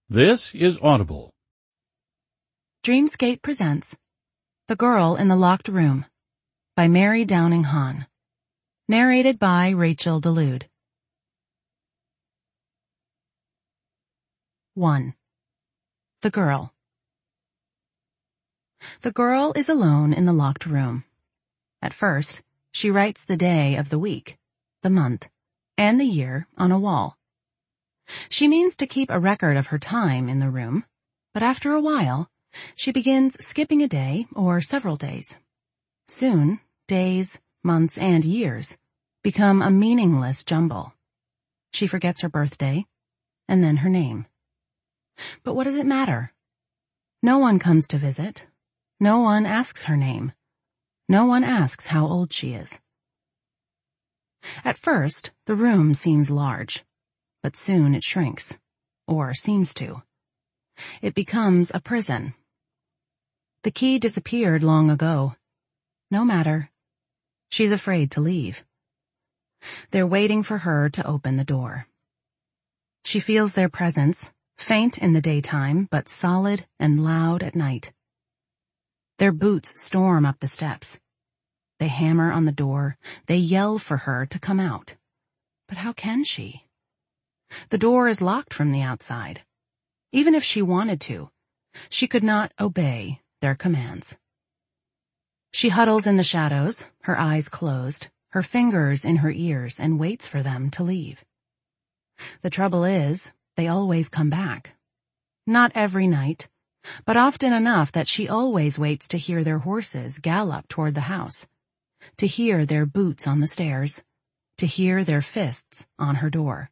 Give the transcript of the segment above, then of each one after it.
This is Audible. Dreamscape presents The Girl in the Locked Room by Mary Downing Hahn. Narrated by Rachel Delude. 1. The Girl. The girl is alone in the locked room. At first, she writes the day of the week, the month, and the year on a wall. She means to keep a record of her time in the room, but after a while, she begins skipping a day or several days. Soon, days, months, and years become a meaningless jumble. She forgets her birthday, and then her name. But what does it matter? No one comes to visit. No one asks her name. No one asks how old she is. At first, the room seems large, but soon it shrinks, or seems to. It becomes a prison. The key disappeared long ago. No matter. She's afraid to leave. They're waiting for her to open the door. She feels their presence, faint in the daytime, but solid and loud at night. Their boots storm up the steps. They hammer on the door. They yell for her to come out. But how can she? The door is locked from the outside. Even if she wanted to, she could not obey their commands. She huddles in the shadows, her eyes closed, her fingers in her ears, and waits for them to leave. The trouble is, they always come back. Not every night, but often enough that she always waits to hear their horses gallop toward the house, to hear their boots on the stairs, to hear their fists on her door.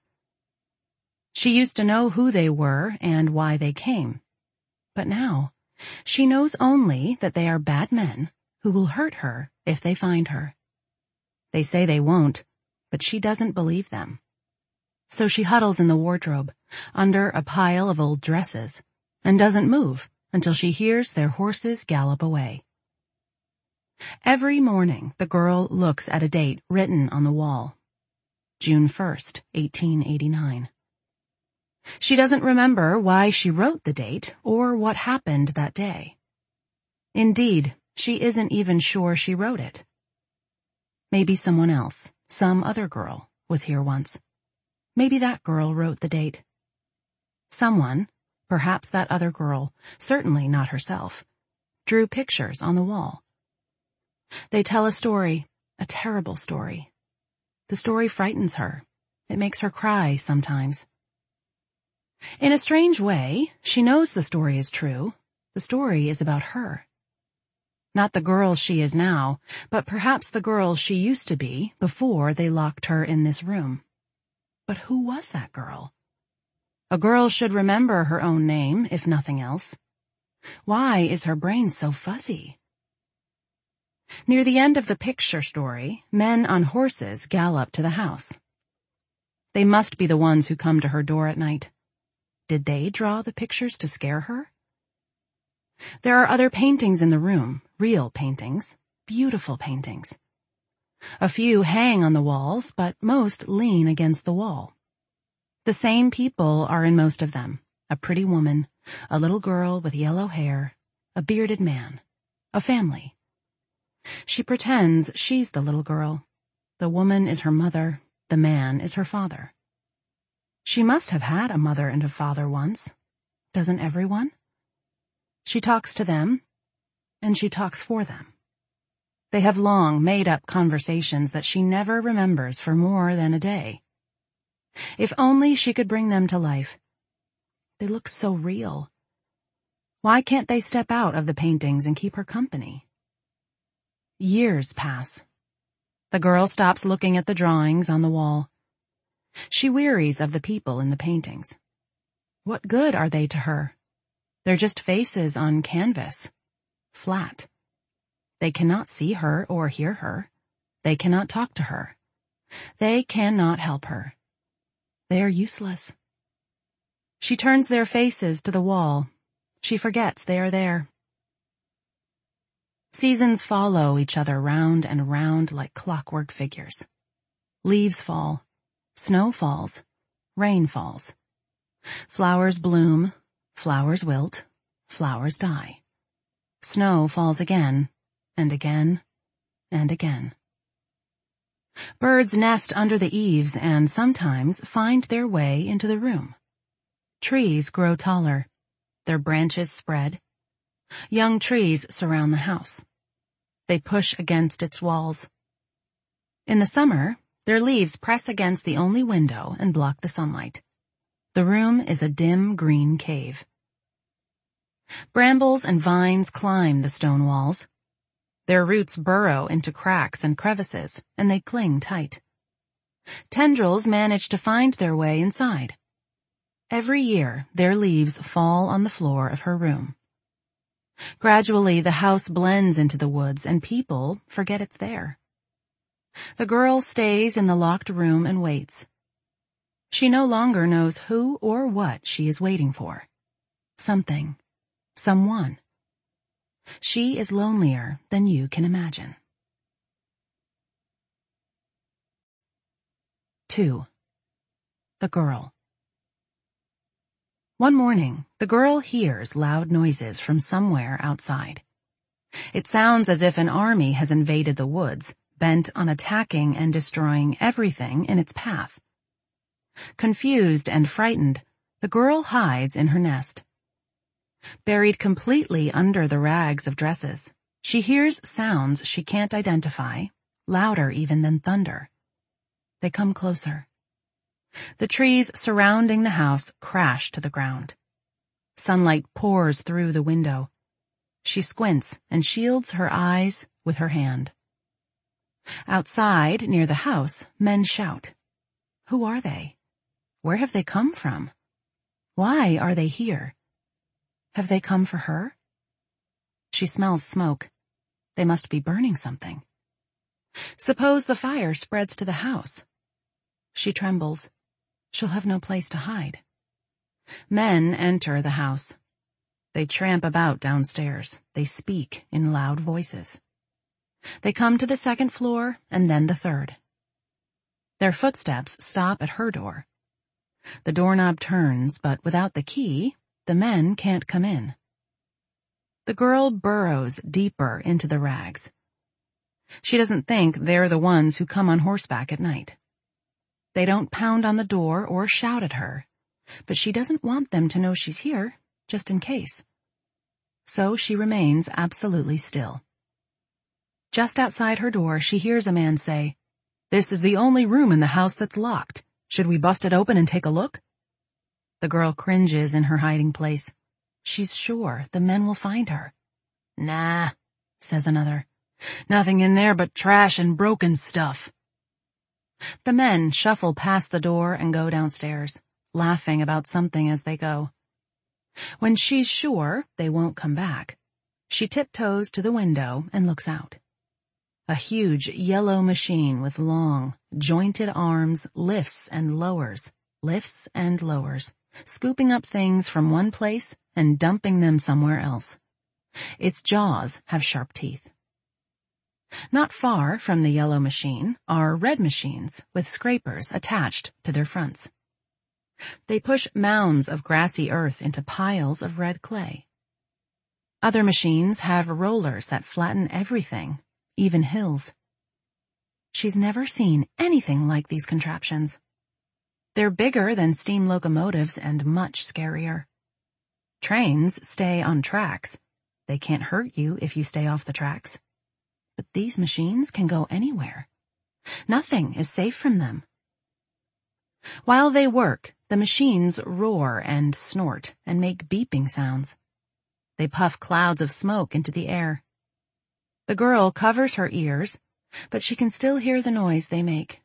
She used to know who they were and why they came. But now, she knows only that they are bad men who will hurt her if they find her. They say they won't, but she doesn't believe them. So she huddles in the wardrobe, under a pile of old dresses, and doesn't move until she hears their horses gallop away. Every morning, the girl looks at a date written on the wall. June 1st, 1889. She doesn't remember why she wrote the date or what happened that day. Indeed, she isn't even sure she wrote it. Maybe someone else, some other girl, was here once. Maybe that girl wrote the date. Someone, perhaps that other girl, certainly not herself, drew pictures on the wall. They tell a story, a terrible story. The story frightens her. It makes her cry sometimes. In a strange way, she knows the story is true. The story is about her. Not the girl she is now, but perhaps the girl she used to be before they locked her in this room. But who was that girl? A girl should remember her own name, if nothing else. Why is her brain so fuzzy? Near the end of the picture story, men on horses gallop to the house. They must be the ones who come to her door at night. Did they draw the pictures to scare her? There are other paintings in the room, real paintings, beautiful paintings. A few hang on the walls, but most lean against the wall. The same people are in most of them. A pretty woman, a little girl with yellow hair, a bearded man, a family. She pretends she's the little girl. The woman is her mother, the man is her father. She must have had a mother and a father once. Doesn't everyone? She talks to them, and she talks for them. They have long, made-up conversations that she never remembers for more than a day. If only she could bring them to life. They look so real. Why can't they step out of the paintings and keep her company? Years pass. The girl stops looking at the drawings on the wall. She wearies of the people in the paintings. What good are they to her? They're just faces on canvas. Flat. They cannot see her or hear her. They cannot talk to her. They cannot help her. They are useless. She turns their faces to the wall. She forgets they are there. Seasons follow each other round and round like clockwork figures. Leaves fall. Snow falls. Rain falls. Flowers bloom. Flowers wilt, flowers die. Snow falls again, and again, and again. Birds nest under the eaves and sometimes find their way into the room. Trees grow taller. Their branches spread. Young trees surround the house. They push against its walls. In the summer, their leaves press against the only window and block the sunlight. The room is a dim green cave. Brambles and vines climb the stone walls. Their roots burrow into cracks and crevices, and they cling tight. Tendrils manage to find their way inside. Every year, their leaves fall on the floor of her room. Gradually, the house blends into the woods, and people forget it's there. The girl stays in the locked room and waits. She no longer knows who or what she is waiting for. Something. Someone. She is lonelier than you can imagine. 2. The girl. One morning, the girl hears loud noises from somewhere outside. It sounds as if an army has invaded the woods, bent on attacking and destroying everything in its path. Confused and frightened, the girl hides in her nest. Buried completely under the rags of dresses, she hears sounds she can't identify, louder even than thunder. They come closer. The trees surrounding the house crash to the ground. Sunlight pours through the window. She squints and shields her eyes with her hand. Outside, near the house, men shout. Who are they? Where have they come from? Why are they here? Have they come for her? She smells smoke. They must be burning something. Suppose the fire spreads to the house. She trembles. She'll have no place to hide. Men enter the house. They tramp about downstairs. They speak in loud voices. They come to the second floor and then the third. Their footsteps stop at her door. The doorknob turns, but without the key, the men can't come in. The girl burrows deeper into the rags. She doesn't think they're the ones who come on horseback at night. They don't pound on the door or shout at her, but she doesn't want them to know she's here, just in case. So she remains absolutely still. Just outside her door, she hears a man say, "This is the only room in the house that's locked. Should we bust it open and take a look?" The girl cringes in her hiding place. She's sure the men will find her. "Nah," says another. "Nothing in there but trash and broken stuff." The men shuffle past the door and go downstairs, laughing about something as they go. When she's sure they won't come back, she tiptoes to the window and looks out. A huge yellow machine with long, jointed arms lifts and lowers, scooping up things from one place and dumping them somewhere else. Its jaws have sharp teeth. Not far from the yellow machine are red machines with scrapers attached to their fronts. They push mounds of grassy earth into piles of red clay. Other machines have rollers that flatten everything, even hills. She's never seen anything like these contraptions. They're bigger than steam locomotives and much scarier. Trains stay on tracks. They can't hurt you if you stay off the tracks. But these machines can go anywhere. Nothing is safe from them. While they work, the machines roar and snort and make beeping sounds. They puff clouds of smoke into the air. The girl covers her ears, but she can still hear the noise they make.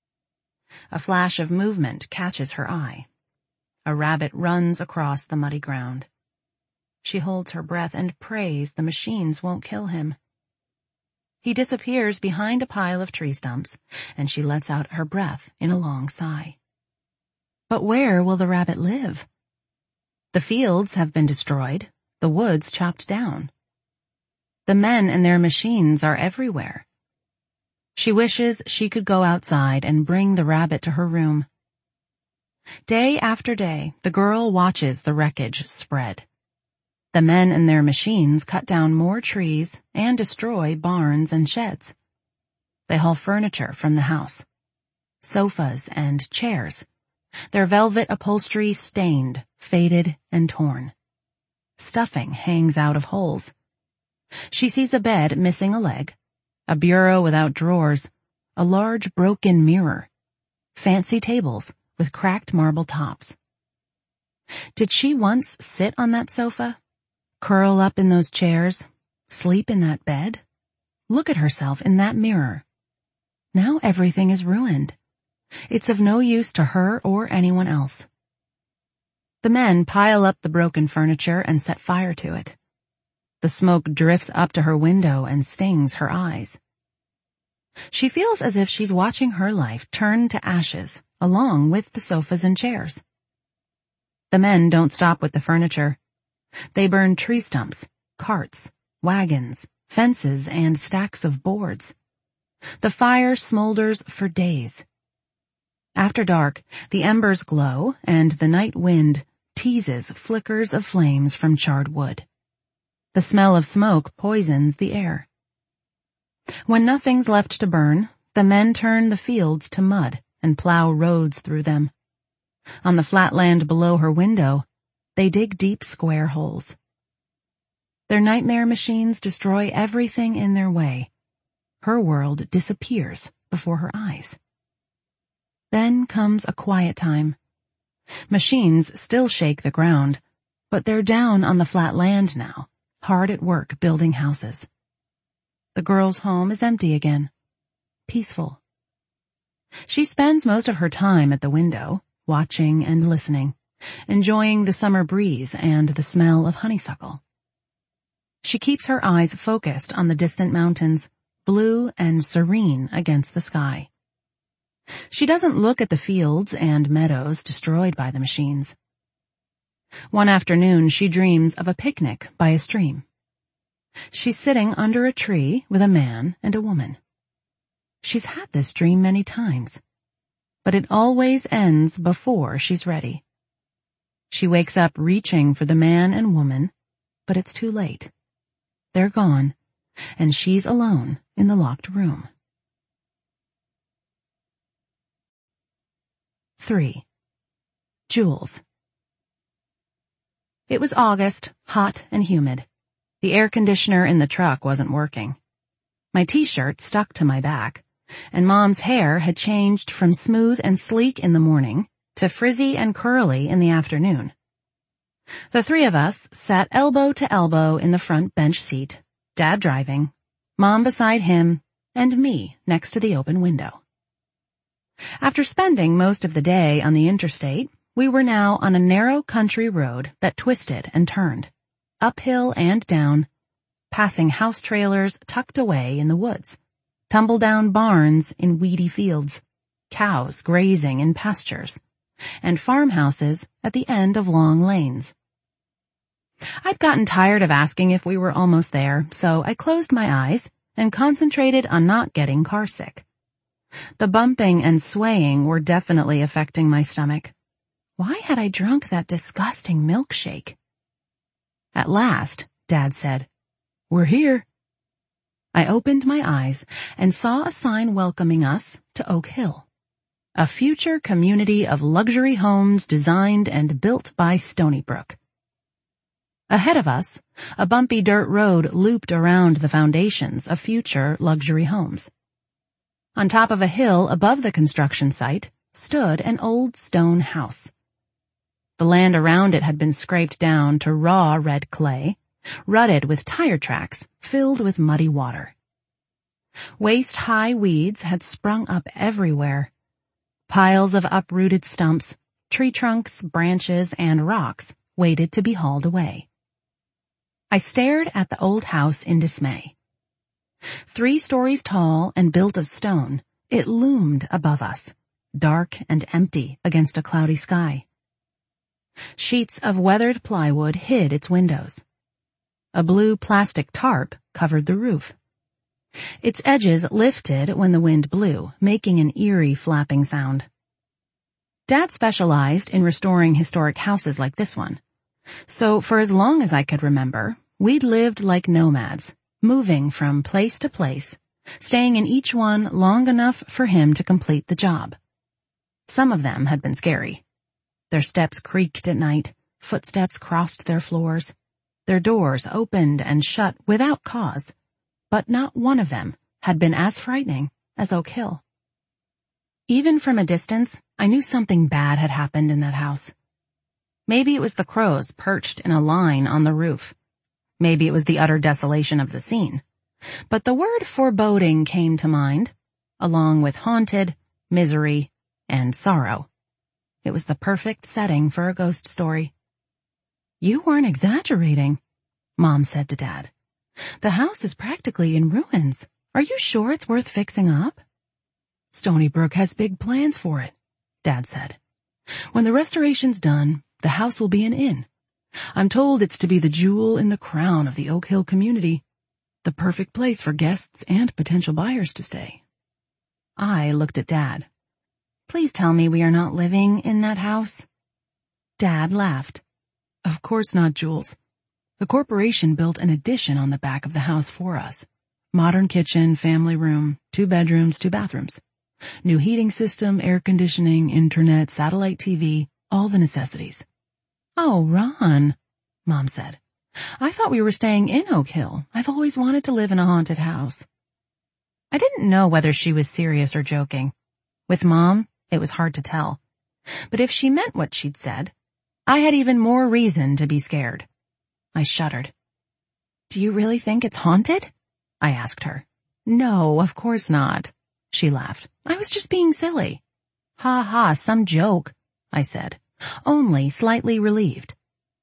A flash of movement catches her eye. A rabbit runs across the muddy ground. She holds her breath and prays the machines won't kill him. He disappears behind a pile of tree stumps, and she lets out her breath in a long sigh. But where will the rabbit live? The fields have been destroyed, the woods chopped down. The men and their machines are everywhere. She wishes she could go outside and bring the rabbit to her room. Day after day, the girl watches the wreckage spread. The men and their machines cut down more trees and destroy barns and sheds. They haul furniture from the house. Sofas and chairs. Their velvet upholstery stained, faded, and torn. Stuffing hangs out of holes. She sees a bed missing a leg, a bureau without drawers, a large broken mirror, fancy tables with cracked marble tops. Did she once sit on that sofa? Curl up in those chairs? Sleep in that bed? Look at herself in that mirror. Now everything is ruined. It's of no use to her or anyone else. The men pile up the broken furniture and set fire to it. The smoke drifts up to her window and stings her eyes. She feels as if she's watching her life turn to ashes, along with the sofas and chairs. The men don't stop with the furniture. They burn tree stumps, carts, wagons, fences, and stacks of boards. The fire smolders for days. After dark, the embers glow, and the night wind teases flickers of flames from charred wood. The smell of smoke poisons the air. When nothing's left to burn, the men turn the fields to mud and plow roads through them. On the flat land below her window, they dig deep square holes. Their nightmare machines destroy everything in their way. Her world disappears before her eyes. Then comes a quiet time. Machines still shake the ground, but they're down on the flat land now, hard at work building houses. The girl's home is empty again, peaceful. She spends most of her time at the window, watching and listening, enjoying the summer breeze and the smell of honeysuckle. She keeps her eyes focused on the distant mountains, blue and serene against the sky. She doesn't look at the fields and meadows destroyed by the machines. One afternoon she dreams of a picnic by a stream. She's sitting under a tree with a man and a woman. She's had this dream many times, but it always ends before she's ready. She wakes up reaching for the man and woman, but it's too late. They're gone, and she's alone in the locked room. 3. Jules. It was August, hot and humid. The air conditioner in the truck wasn't working. My t-shirt stuck to my back, and Mom's hair had changed from smooth and sleek in the morning to frizzy and curly in the afternoon. The three of us sat elbow to elbow in the front bench seat, Dad driving, Mom beside him, and me next to the open window. After spending most of the day on the interstate, we were now on a narrow country road that twisted and turned, uphill and down, passing house trailers tucked away in the woods, tumble-down barns in weedy fields, cows grazing in pastures, and farmhouses at the end of long lanes. I'd gotten tired of asking if we were almost there, so I closed my eyes and concentrated on not getting carsick. The bumping and swaying were definitely affecting my stomach. Why had I drunk that disgusting milkshake? At last, Dad said, "We're here." I opened my eyes and saw a sign welcoming us to Oak Hill, a future community of luxury homes designed and built by Stony Brook. Ahead of us, a bumpy dirt road looped around the foundations of future luxury homes. On top of a hill above the construction site stood an old stone house. The land around it had been scraped down to raw red clay, rutted with tire tracks filled with muddy water. Waist-high weeds had sprung up everywhere. Piles of uprooted stumps, tree trunks, branches, and rocks waited to be hauled away. I stared at the old house in dismay. 3 stories tall and built of stone, it loomed above us, dark and empty against a cloudy sky. Sheets of weathered plywood hid its windows. A blue plastic tarp covered the roof. Its edges lifted when the wind blew, making an eerie flapping sound. Dad specialized in restoring historic houses like this one. So for as long as I could remember, we'd lived like nomads, moving from place to place, staying in each one long enough for him to complete the job. Some of them had been scary. Their steps creaked at night, footsteps crossed their floors. Their doors opened and shut without cause, but not one of them had been as frightening as Oak Hill. Even from a distance, I knew something bad had happened in that house. Maybe it was the crows perched in a line on the roof. Maybe it was the utter desolation of the scene. But the word foreboding came to mind, along with haunted, misery, and sorrow. It was the perfect setting for a ghost story. "You weren't exaggerating," Mom said to Dad. "The house is practically in ruins. Are you sure it's worth fixing up?" "Stony Brook has big plans for it," Dad said. "When the restoration's done, the house will be an inn. I'm told it's to be the jewel in the crown of the Oak Hill community. The perfect place for guests and potential buyers to stay." I looked at Dad. "Please tell me we are not living in that house." Dad laughed. "Of course not, Jules. The corporation built an addition on the back of the house for us. Modern kitchen, family room, 2 bedrooms, 2 bathrooms. New heating system, air conditioning, internet, satellite TV, all the necessities." "Oh, Ron," Mom said. "I thought we were staying in Oak Hill. I've always wanted to live in a haunted house." I didn't know whether she was serious or joking. With Mom, it was hard to tell. But if she meant what she'd said, I had even more reason to be scared. I shuddered. "Do you really think it's haunted?" I asked her. "No, of course not," she laughed. "I was just being silly." "Ha ha, some joke," I said, only slightly relieved.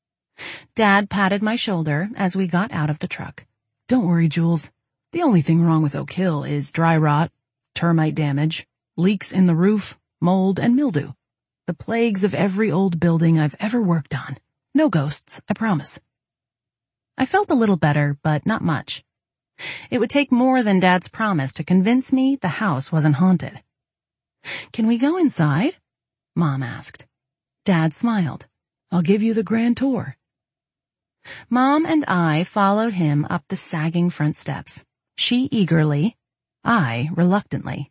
Dad patted my shoulder as we got out of the truck. "Don't worry, Jules. The only thing wrong with Oak Hill is dry rot, termite damage, leaks in the roof, mold, and mildew. The plagues of every old building I've ever worked on. No ghosts, I promise." I felt a little better, but not much. It would take more than Dad's promise to convince me the house wasn't haunted. "Can we go inside?" Mom asked. Dad smiled. "I'll give you the grand tour." Mom and I followed him up the sagging front steps. She eagerly, I reluctantly.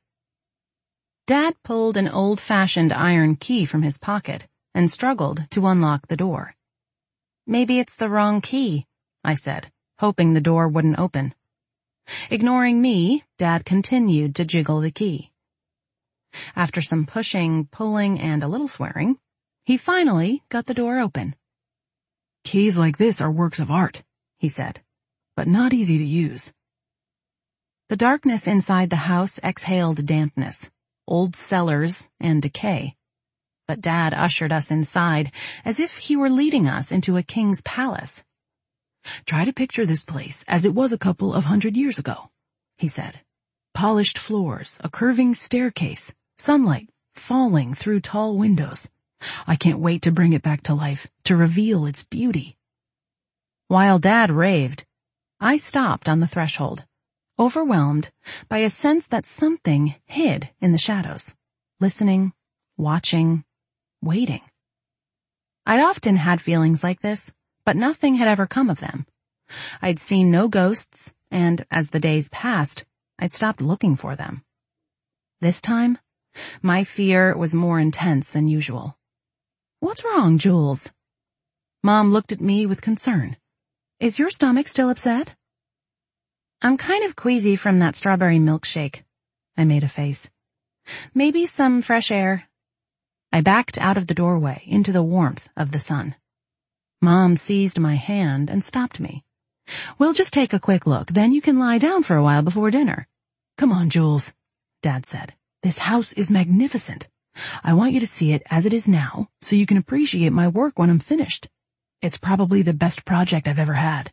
Dad pulled an old-fashioned iron key from his pocket and struggled to unlock the door. "Maybe it's the wrong key," I said, hoping the door wouldn't open. Ignoring me, Dad continued to jiggle the key. After some pushing, pulling, and a little swearing, he finally got the door open. "Keys like this are works of art," he said, "but not easy to use." The darkness inside the house exhaled dampness, old cellars, and decay. But Dad ushered us inside as if he were leading us into a king's palace. "Try to picture this place as it was a couple of 100 years ago," he said. "Polished floors, a curving staircase, sunlight falling through tall windows. I can't wait to bring it back to life, to reveal its beauty." While Dad raved, I stopped on the threshold, overwhelmed by a sense that something hid in the shadows, listening, watching, waiting. I'd often had feelings like this, but nothing had ever come of them. I'd seen no ghosts, and as the days passed, I'd stopped looking for them. This time, my fear was more intense than usual. "What's wrong, Jules?" Mom looked at me with concern. "Is your stomach still upset?" "I'm kind of queasy from that strawberry milkshake," I made a face. "Maybe some fresh air." I backed out of the doorway into the warmth of the sun. Mom seized my hand and stopped me. "We'll just take a quick look, then you can lie down for a while before dinner." "Come on, Jules," Dad said. "This house is magnificent. I want you to see it as it is now, so you can appreciate my work when I'm finished. It's probably the best project I've ever had."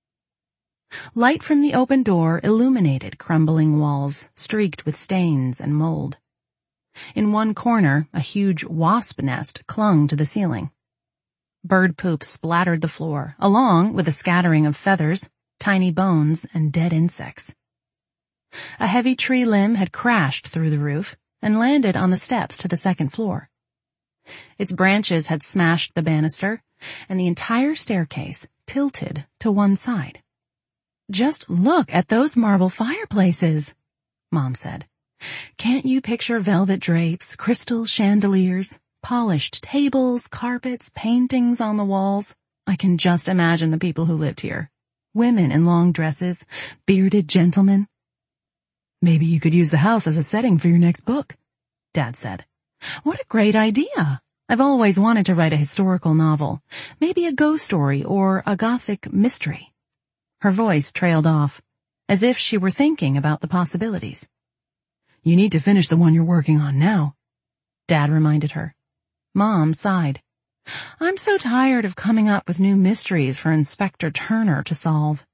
Light from the open door illuminated crumbling walls, streaked with stains and mold. In one corner, a huge wasp nest clung to the ceiling. Bird poop splattered the floor, along with a scattering of feathers, tiny bones, and dead insects. A heavy tree limb had crashed through the roof and landed on the steps to the second floor. Its branches had smashed the banister, and the entire staircase tilted to one side. "Just look at those marble fireplaces," Mom said. "Can't you picture velvet drapes, crystal chandeliers, polished tables, carpets, paintings on the walls? I can just imagine the people who lived here. Women in long dresses, bearded gentlemen." "Maybe you could use the house as a setting for your next book," Dad said. "What a great idea. I've always wanted to write a historical novel, maybe a ghost story or a gothic mystery." Her voice trailed off, as if she were thinking about the possibilities. "You need to finish the one you're working on now," Dad reminded her. Mom sighed. "I'm so tired of coming up with new mysteries for Inspector Turner to solve."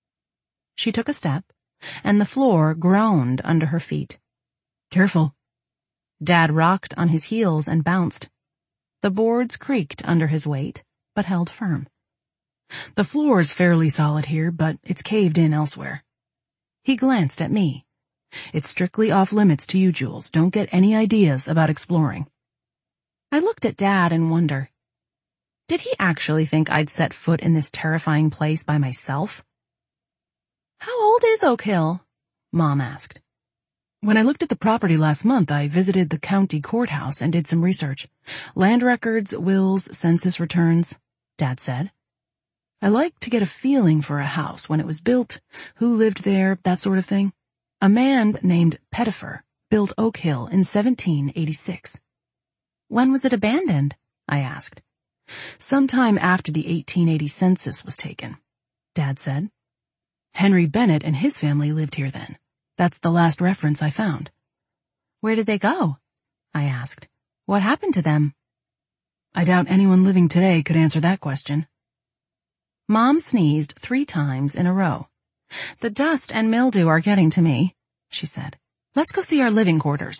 She took a step, and the floor groaned under her feet. "Careful." Dad rocked on his heels and bounced. The boards creaked under his weight, but held firm. "The floor's fairly solid here, but it's caved in elsewhere." He glanced at me. "It's strictly off limits to you, Jules. Don't get any ideas about exploring." I looked at Dad in wonder. Did he actually think I'd set foot in this terrifying place by myself? "How old is Oak Hill?" Mom asked. "When I looked at the property last month, I visited the county courthouse and did some research. Land records, wills, census returns," Dad said. "I like to get a feeling for a house, when it was built, who lived there, that sort of thing. A man named Pettifer built Oak Hill in 1786. "When was it abandoned?" I asked. "Sometime after the 1880 census was taken," Dad said. "Henry Bennett and his family lived here then. That's the last reference I found." "Where did they go?" I asked. "What happened to them?" "I doubt anyone living today could answer that question." Mom sneezed 3 times in a row. "The dust and mildew are getting to me," she said. "Let's go see our living quarters."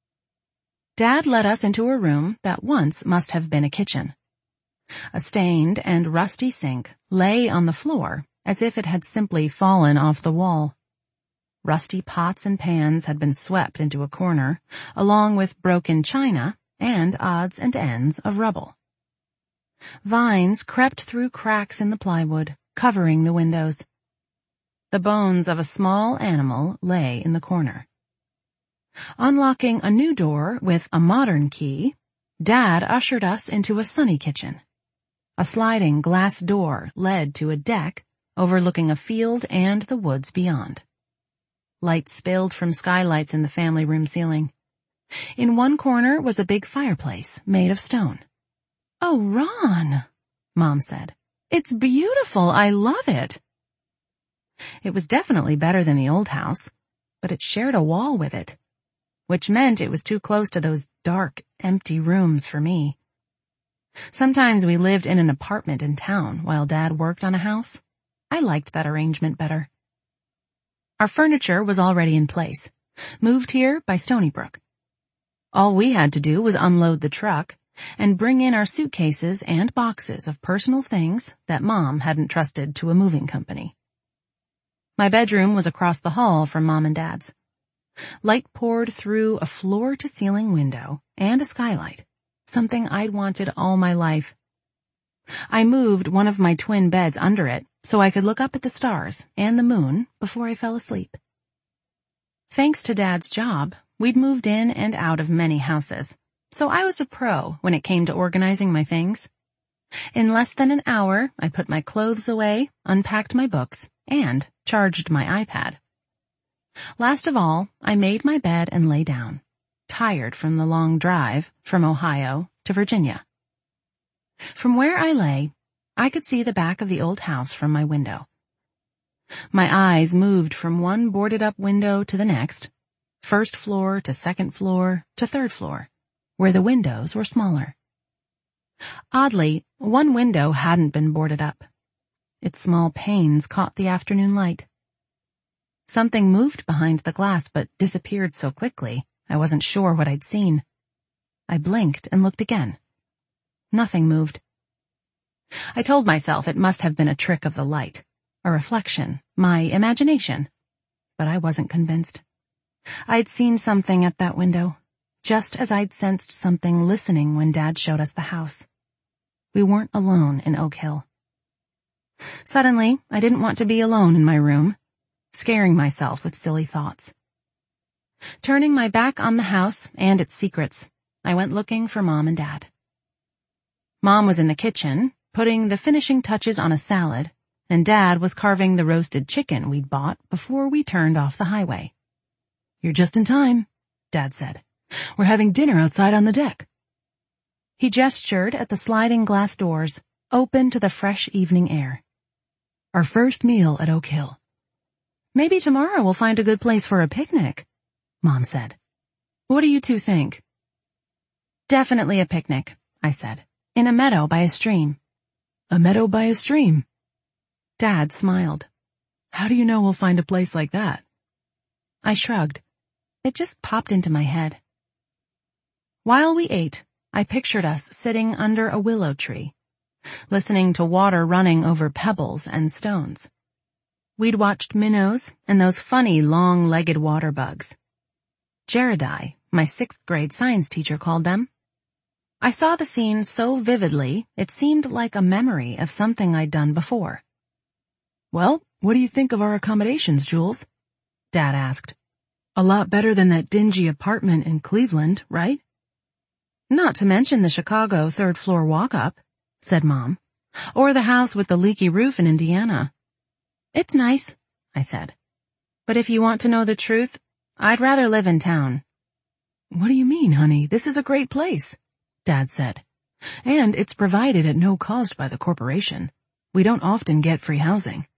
Dad led us into a room that once must have been a kitchen. A stained and rusty sink lay on the floor as if it had simply fallen off the wall. Rusty pots and pans had been swept into a corner, along with broken china and odds and ends of rubble. Vines crept through cracks in the plywood, covering the windows. The bones of a small animal lay in the corner. Unlocking a new door with a modern key, Dad ushered us into a sunny kitchen. A sliding glass door led to a deck overlooking a field and the woods beyond. Light spilled from skylights in the family room ceiling. In one corner was a big fireplace made of stone. "Oh, Ron," Mom said. "It's beautiful. I love it." It was definitely better than the old house, but it shared a wall with it, which meant it was too close to those dark, empty rooms for me. Sometimes we lived in an apartment in town while Dad worked on a house. I liked that arrangement better. Our furniture was already in place, moved here by Stony Brook. All we had to do was unload the truck and bring in our suitcases and boxes of personal things that Mom hadn't trusted to a moving company. My bedroom was across the hall from Mom and Dad's. Light poured through a floor-to-ceiling window and a skylight, something I'd wanted all my life. I moved one of my twin beds under it so I could look up at the stars and the moon before I fell asleep. Thanks to Dad's job, we'd moved in and out of many houses, so I was a pro when it came to organizing my things. In less than an hour, I put my clothes away, unpacked my books, and charged my iPad. Last of all, I made my bed and lay down, tired from the long drive from Ohio to Virginia. From where I lay, I could see the back of the old house from my window. My eyes moved from one boarded-up window to the next, first floor to second floor to third floor, where the windows were smaller. Oddly, one window hadn't been boarded up. Its small panes caught the afternoon light. Something moved behind the glass but disappeared so quickly, I wasn't sure what I'd seen. I blinked and looked again. Nothing moved. I told myself it must have been a trick of the light, a reflection, my imagination, but I wasn't convinced. I'd seen something at that window, just as I'd sensed something listening when Dad showed us the house. We weren't alone in Oak Hill. Suddenly, I didn't want to be alone in my room, scaring myself with silly thoughts. Turning my back on the house and its secrets, I went looking for Mom and Dad. Mom was in the kitchen, putting the finishing touches on a salad, and Dad was carving the roasted chicken we'd bought before we turned off the highway. "You're just in time," Dad said. "We're having dinner outside on the deck." He gestured at the sliding glass doors, open to the fresh evening air. "Our first meal at Oak Hill." "Maybe tomorrow we'll find a good place for a picnic," Mom said. "What do you two think?" "Definitely a picnic," I said, "in a meadow by a stream." "A meadow by a stream?" Dad smiled. "How do you know we'll find a place like that?" I shrugged. It just popped into my head. While we ate, I pictured us sitting under a willow tree, listening to water running over pebbles and stones. We'd watched minnows and those funny long-legged water bugs. Gerardi, my 6th grade science teacher, called them. I saw the scene so vividly it seemed like a memory of something I'd done before. "Well, what do you think of our accommodations, Jules?" Dad asked. "A lot better than that dingy apartment in Cleveland, right?" "Not to mention the Chicago 3rd-floor walk-up," said Mom. "Or the house with the leaky roof in Indiana." "It's nice," I said. "But if you want to know the truth, I'd rather live in town." "What do you mean, honey? This is a great place," Dad said. "And it's provided at no cost by the corporation. We don't often get free housing."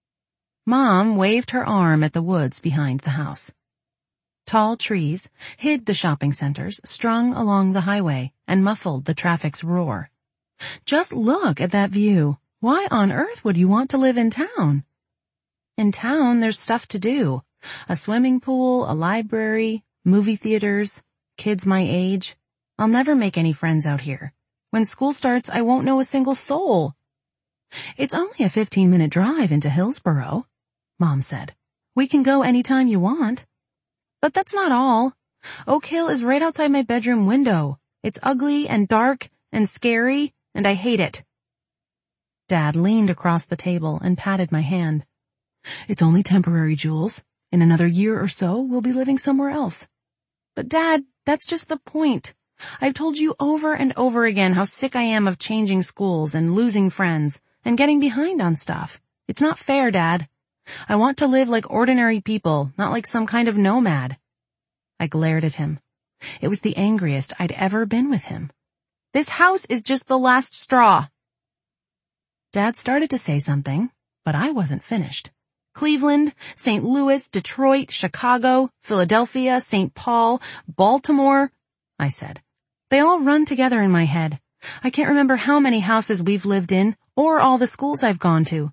Mom waved her arm at the woods behind the house. Tall trees hid the shopping centers strung along the highway and muffled the traffic's roar. "Just look at that view. Why on earth would you want to live in town?" "In town, there's stuff to do. A swimming pool, a library, movie theaters, kids my age. I'll never make any friends out here. When school starts, I won't know a single soul." "It's only a 15-minute drive into Hillsboro," Mom said. "We can go anytime you want." "But that's not all. Oak Hill is right outside my bedroom window. It's ugly and dark and scary, and I hate it." Dad leaned across the table and patted my hand. "It's only temporary, Jules. In another year or so, we'll be living somewhere else." "But Dad, that's just the point. I've told you over and over again how sick I am of changing schools and losing friends and getting behind on stuff. It's not fair, Dad. I want to live like ordinary people, not like some kind of nomad." I glared at him. It was the angriest I'd ever been with him. "This house is just the last straw." Dad started to say something, but I wasn't finished. "Cleveland, St. Louis, Detroit, Chicago, Philadelphia, St. Paul, Baltimore," I said. "They all run together in my head. I can't remember how many houses we've lived in or all the schools I've gone to."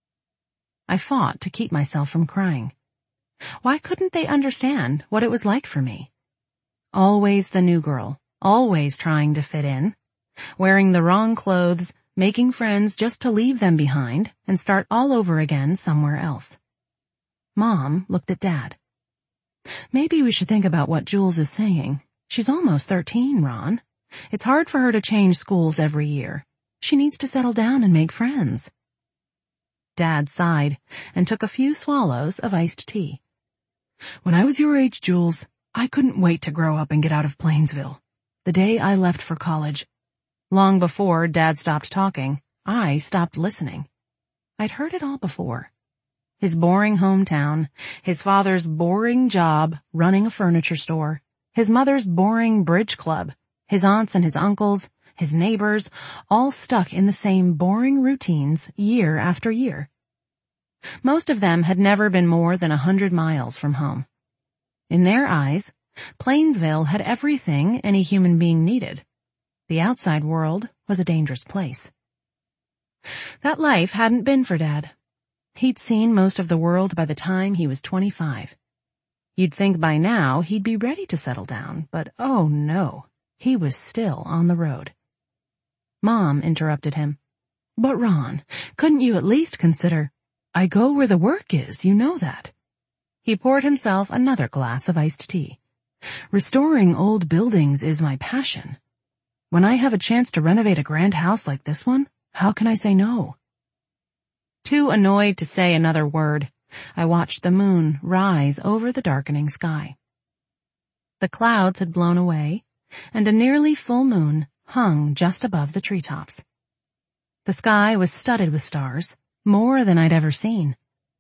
I fought to keep myself from crying. Why couldn't they understand what it was like for me? Always the new girl, always trying to fit in, wearing the wrong clothes, making friends just to leave them behind and start all over again somewhere else. Mom looked at Dad. "Maybe we should think about what Jules is saying. She's almost 13, Ron. It's hard for her to change schools every year. She needs to settle down and make friends." Dad sighed and took a few swallows of iced tea. "When I was your age, Jules, I couldn't wait to grow up and get out of Plainsville. The day I left for college." Long before Dad stopped talking, I stopped listening. I'd heard it all before. His boring hometown, his father's boring job running a furniture store, his mother's boring bridge club, his aunts and his uncles, his neighbors, all stuck in the same boring routines year after year. Most of them had never been more than 100 miles from home. In their eyes, Plainsville had everything any human being needed. The outside world was a dangerous place. That life hadn't been for Dad. He'd seen most of the world by the time he was 25. You'd think by now he'd be ready to settle down, but oh no, he was still on the road. Mom interrupted him. "But Ron, couldn't you at least consider—" "I go where the work is, you know that." He poured himself another glass of iced tea. Restoring old buildings is my passion. When I have a chance to renovate a grand house like this one, how can I say no? Too annoyed to say another word, I watched the moon rise over the darkening sky. The clouds had blown away, and a nearly full moon hung just above the treetops. The sky was studded with stars, more than I'd ever seen.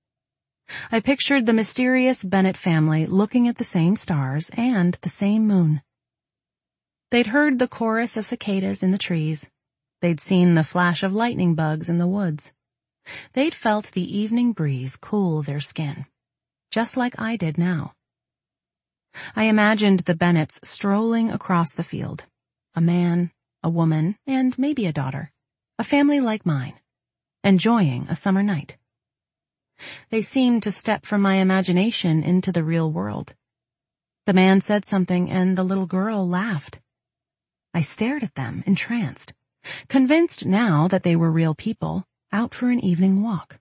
I pictured the mysterious Bennett family looking at the same stars and the same moon. They'd heard the chorus of cicadas in the trees. They'd seen the flash of lightning bugs in the woods. They'd felt the evening breeze cool their skin, just like I did now. I imagined the Bennetts strolling across the field. A man, a woman, and maybe a daughter. A family like mine, enjoying a summer night. They seemed to step from my imagination into the real world. The man said something and the little girl laughed. I stared at them, entranced, convinced now that they were real people, out for an evening walk.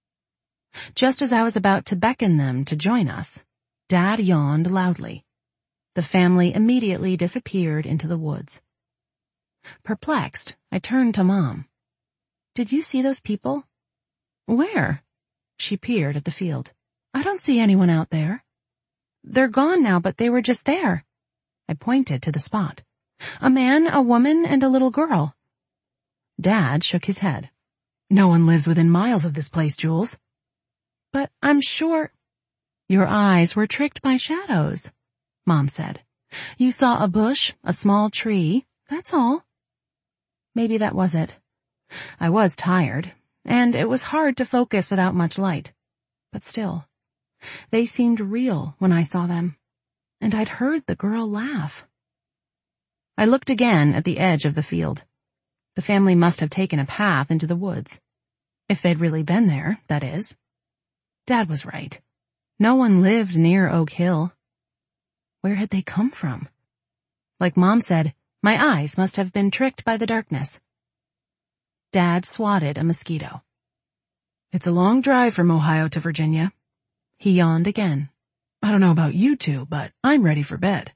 Just as I was about to beckon them to join us, Dad yawned loudly. The family immediately disappeared into the woods. Perplexed, I turned to Mom. "Did you see those people?" "Where?" She peered at the field. "I don't see anyone out there." "They're gone now, but they were just there." I pointed to the spot. "A man, a woman, and a little girl." Dad shook his head. "No one lives within miles of this place, Jules." "But I'm sure—" "Your eyes were tricked by shadows," Mom said. "You saw a bush, a small tree, that's all." Maybe that was it. I was tired, and it was hard to focus without much light. But still, they seemed real when I saw them, and I'd heard the girl laugh. I looked again at the edge of the field. The family must have taken a path into the woods. If they'd really been there, that is. Dad was right. No one lived near Oak Hill. Where had they come from? Like Mom said, my eyes must have been tricked by the darkness. Dad swatted a mosquito. "It's a long drive from Ohio to Virginia." He yawned again. "I don't know about you two, but I'm ready for bed."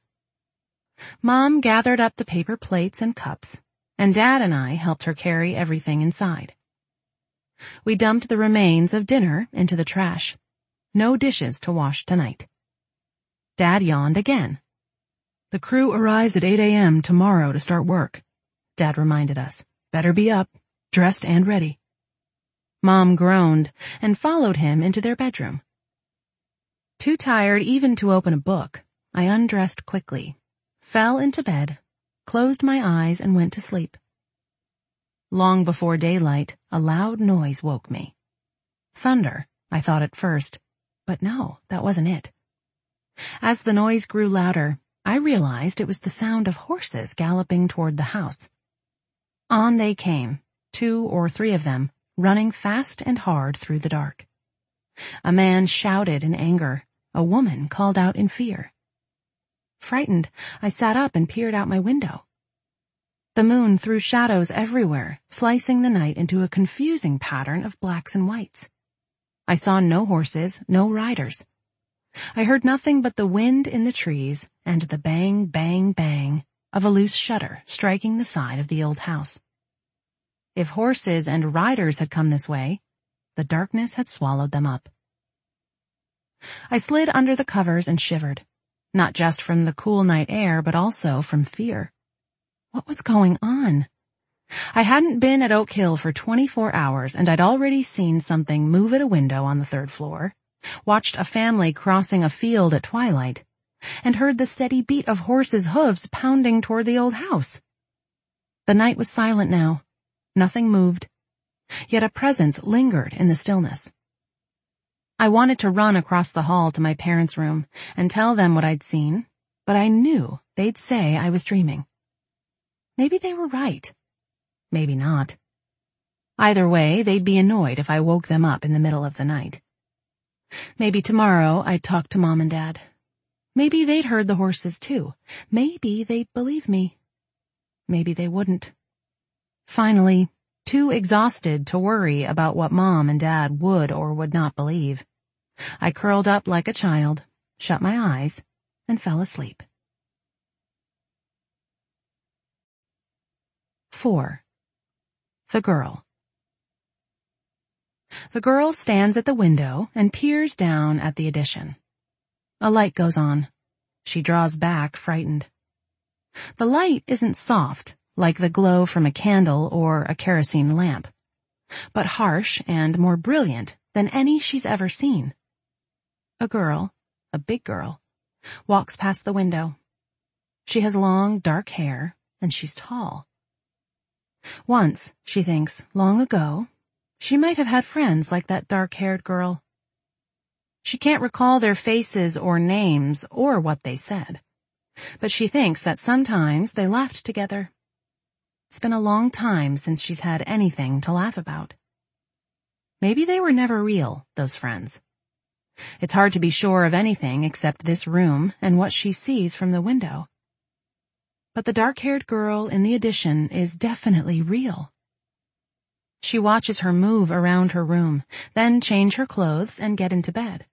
Mom gathered up the paper plates and cups, and Dad and I helped her carry everything inside. We dumped the remains of dinner into the trash. No dishes to wash tonight. Dad yawned again. "The crew arrives at 8 a.m. tomorrow to start work," Dad reminded us. "Better be up, dressed and ready." Mom groaned and followed him into their bedroom. Too tired even to open a book, I undressed quickly, fell into bed, closed my eyes and went to sleep. Long before daylight, a loud noise woke me. Thunder, I thought at first, but no, that wasn't it. As the noise grew louder, I realized it was the sound of horses galloping toward the house. On they came, 2 or 3 of them, running fast and hard through the dark. A man shouted in anger. A woman called out in fear. Frightened, I sat up and peered out my window. The moon threw shadows everywhere, slicing the night into a confusing pattern of blacks and whites. I saw no horses, no riders. I heard nothing but the wind in the trees and the bang, bang, bang of a loose shutter striking the side of the old house. If horses and riders had come this way, the darkness had swallowed them up. I slid under the covers and shivered, not just from the cool night air, but also from fear. What was going on? I hadn't been at Oak Hill for 24 hours, and I'd already seen something move at a window on the 3rd floor, watched a family crossing a field at twilight, and heard the steady beat of horses' hooves pounding toward the old house. The night was silent now. Nothing moved, yet a presence lingered in the stillness. I wanted to run across the hall to my parents' room and tell them what I'd seen, but I knew they'd say I was dreaming. Maybe they were right. Maybe not. Either way, they'd be annoyed if I woke them up in the middle of the night. Maybe tomorrow I'd talk to Mom and Dad. Maybe they'd heard the horses too. Maybe they'd believe me. Maybe they wouldn't. Finally, too exhausted to worry about what Mom and Dad would or would not believe, I curled up like a child, shut my eyes, and fell asleep. 4. The Girl. The girl stands at the window and peers down at the addition. A light goes on. She draws back, frightened. The light isn't soft, like the glow from a candle or a kerosene lamp, but harsh and more brilliant than any she's ever seen. A girl, a big girl, walks past the window. She has long, dark hair, and she's tall. Once, she thinks, long ago, she might have had friends like that dark-haired girl. She can't recall their faces or names or what they said, but she thinks that sometimes they laughed together. It's been a long time since she's had anything to laugh about. Maybe they were never real, those friends. It's hard to be sure of anything except this room and what she sees from the window. But the dark-haired girl in the addition is definitely real. She watches her move around her room, then change her clothes and get into bed.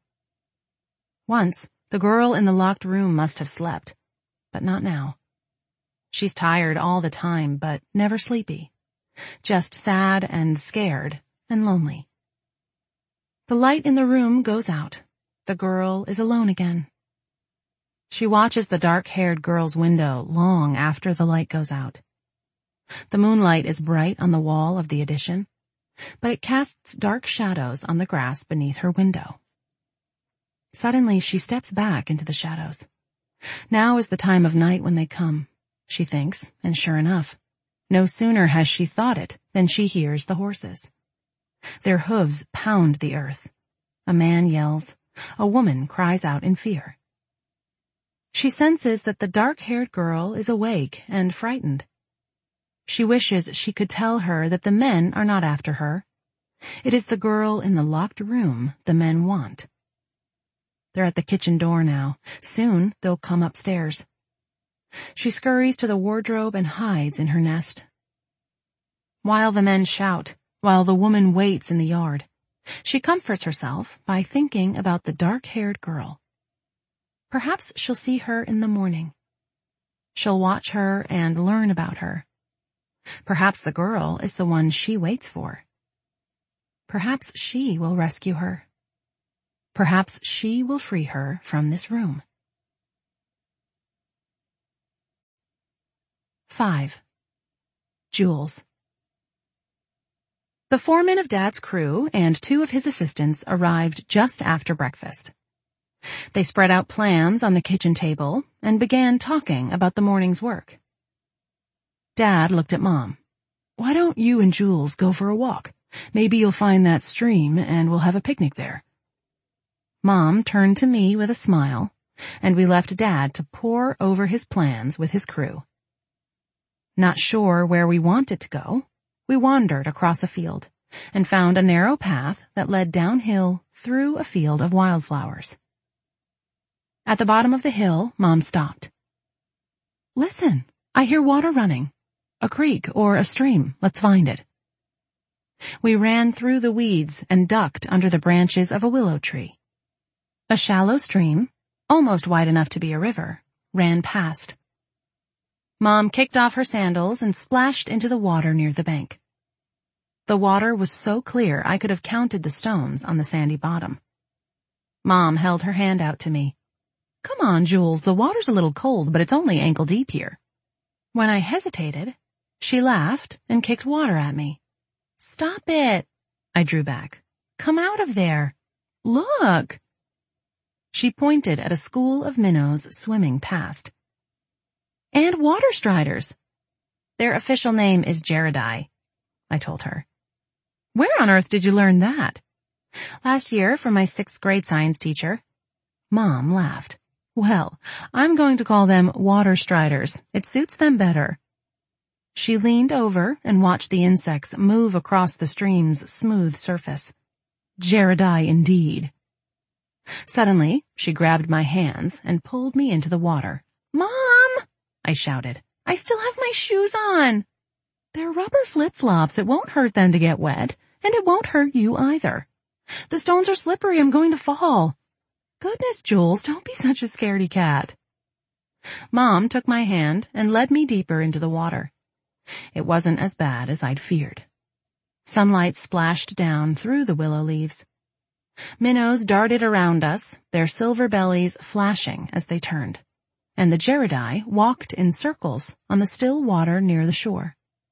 Once, the girl in the locked room must have slept, but not now. She's tired all the time, but never sleepy. Just sad and scared and lonely. The light in the room goes out. The girl is alone again. She watches the dark-haired girl's window long after the light goes out. The moonlight is bright on the wall of the addition, but it casts dark shadows on the grass beneath her window. Suddenly, she steps back into the shadows. Now is the time of night when they come, she thinks, and sure enough, no sooner has she thought it than she hears the horses. Their hooves pound the earth. A man yells. A woman cries out in fear. She senses that the dark-haired girl is awake and frightened. She wishes she could tell her that the men are not after her. It is the girl in the locked room the men want. They're at the kitchen door now. Soon they'll come upstairs. She scurries to the wardrobe and hides in her nest. While the men shout, while the woman waits in the yard, she comforts herself by thinking about the dark-haired girl. Perhaps she'll see her in the morning. She'll watch her and learn about her. Perhaps the girl is the one she waits for. Perhaps she will rescue her. Perhaps she will free her from this room. 5. Jules. The foreman of Dad's crew and 2 of his assistants arrived just after breakfast. They spread out plans on the kitchen table and began talking about the morning's work. Dad looked at Mom. "Why don't you and Jules go for a walk? Maybe you'll find that stream and we'll have a picnic there." Mom turned to me with a smile, and we left Dad to pore over his plans with his crew. Not sure where we wanted to go, we wandered across a field and found a narrow path that led downhill through a field of wildflowers. At the bottom of the hill, Mom stopped. "Listen, I hear water running. A creek or a stream. Let's find it." We ran through the weeds and ducked under the branches of a willow tree. A shallow stream, almost wide enough to be a river, ran past. Mom kicked off her sandals and splashed into the water near the bank. The water was so clear I could have counted the stones on the sandy bottom. Mom held her hand out to me. "Come on, Jules, the water's a little cold, but it's only ankle deep here." When I hesitated, she laughed and kicked water at me. "Stop it!" I drew back. "Come out of there. Look!" She pointed at a school of minnows swimming past. "And water striders. Their official name is Gerardi," I told her. "Where on earth did you learn that?" "Last year from my 6th grade science teacher." Mom laughed. "Well, I'm going to call them water striders. It suits them better." She leaned over and watched the insects move across the stream's smooth surface. Gerardi indeed. Suddenly, she grabbed my hands and pulled me into the water. "Mom!" I shouted. "I still have my shoes on." "They're rubber flip-flops. It won't hurt them to get wet, and it won't hurt you either." "The stones are slippery. I'm going to fall." "Goodness, Jules, don't be such a scaredy cat." Mom took my hand and led me deeper into the water. It wasn't as bad as I'd feared. Sunlight splashed down through the willow leaves. Minnows darted around us, their silver bellies flashing as they turned, and the Gerardi walked in circles on the still water near the shore.